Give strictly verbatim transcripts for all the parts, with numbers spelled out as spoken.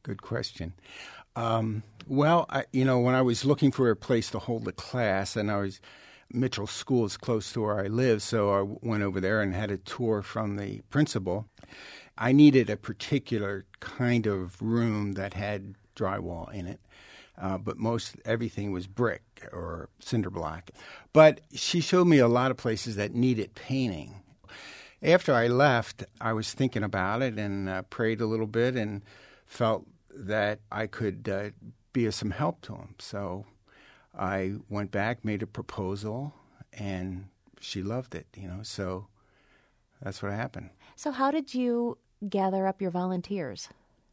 Good question. Um, well, I, you know, when I was looking for a place to hold a class, and I was Mitchell School is close to where I live, so I went over there and had a tour from the principal. I needed a particular kind of room that had drywall in it, uh, but most everything was brick or cinder block. But she showed me a lot of places that needed painting. After I left, I was thinking about it and uh, prayed a little bit and felt that I could uh, be of some help to him. So I went back, made a proposal, and she loved it, you know, so that's what happened. So how did you gather up your volunteers?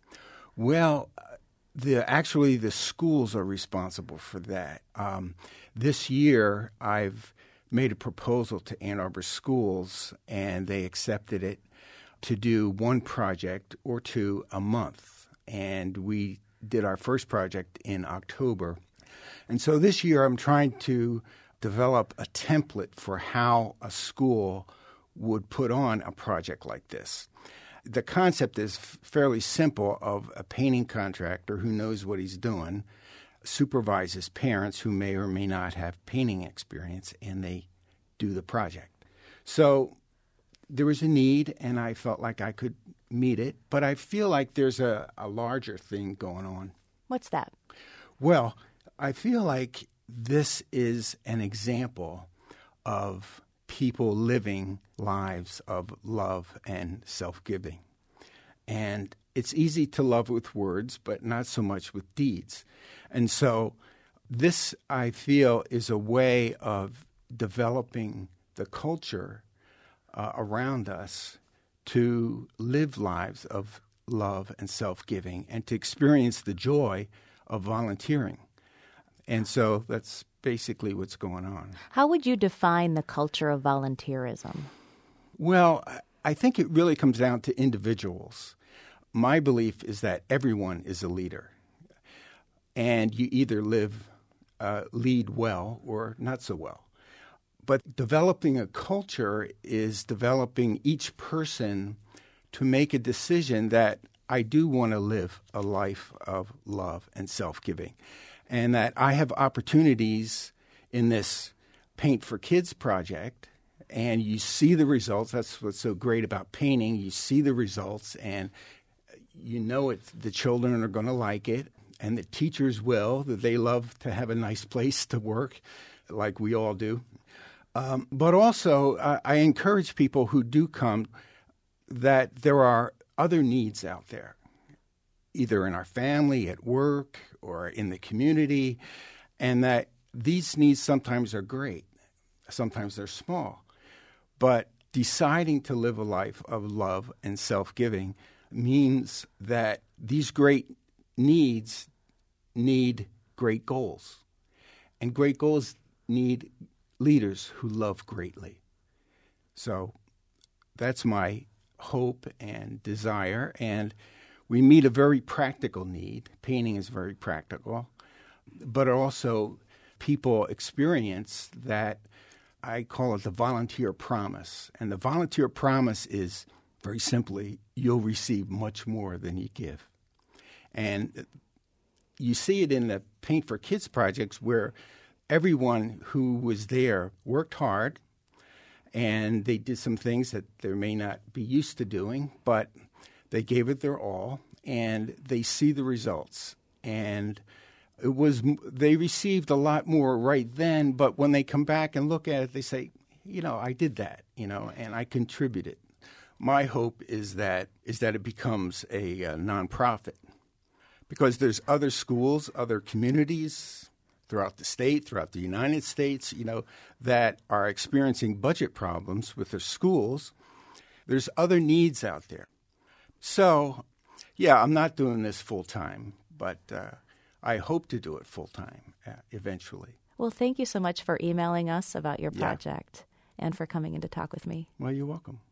Well, the actually the schools are responsible for that. Um, this year, I've made a proposal to Ann Arbor schools, and they accepted it to do one project or two a month. And we did our first project in October. And so this year I'm trying to develop a template for how a school would put on a project like this. The concept is f- fairly simple of a painting contractor who knows what he's doing, supervises parents who may or may not have painting experience, and they do the project. So there was a need, and I felt like I could meet it, but I feel like there's a, a larger thing going on. What's that? Well, I feel like this is an example of people living lives of love and self-giving. And it's easy to love with words, but not so much with deeds. And so this, I feel, is a way of developing the culture uh, around us to live lives of love and self-giving and to experience the joy of volunteering. And so that's basically what's going on. How would you define the culture of volunteerism? Well, I think it really comes down to individuals. My belief is that everyone is a leader. And you either live, uh, lead well or not so well. But developing a culture is developing each person to make a decision that I do want to live a life of love and self-giving, and that I have opportunities in this Paint for Kids project, and you see the results. That's what's so great about painting. You see the results, and you know it, the children are going to like it, and the teachers will, that they love to have a nice place to work like we all do. Um, but also, uh, I encourage people who do come that there are other needs out there, either in our family, at work, or in the community, and that these needs sometimes are great, sometimes they're small. But deciding to live a life of love and self-giving means that these great needs need great goals, and great goals need leaders who love greatly. So that's my hope and desire, and we meet a very practical need. Painting is very practical, but also people experience that. I call it the volunteer promise, and the volunteer promise is very simply, you'll receive much more than you give. And you see it in the Paint for Kids projects where everyone who was there worked hard, and they did some things that they may not be used to doing, but they gave it their all, and they see the results. And it was they received a lot more right then, but when they come back and look at it, they say, you know, I did that, you know, and I contributed. My hope is that is that it becomes a, a nonprofit, because there's other schools, other communities throughout the state, throughout the United States, you know, that are experiencing budget problems with their schools. There's other needs out there. So, yeah, I'm not doing this full time, but uh, I hope to do it full time uh, eventually. Well, thank you so much for emailing us about your Yeah. project and for coming in to talk with me. Well, you're welcome.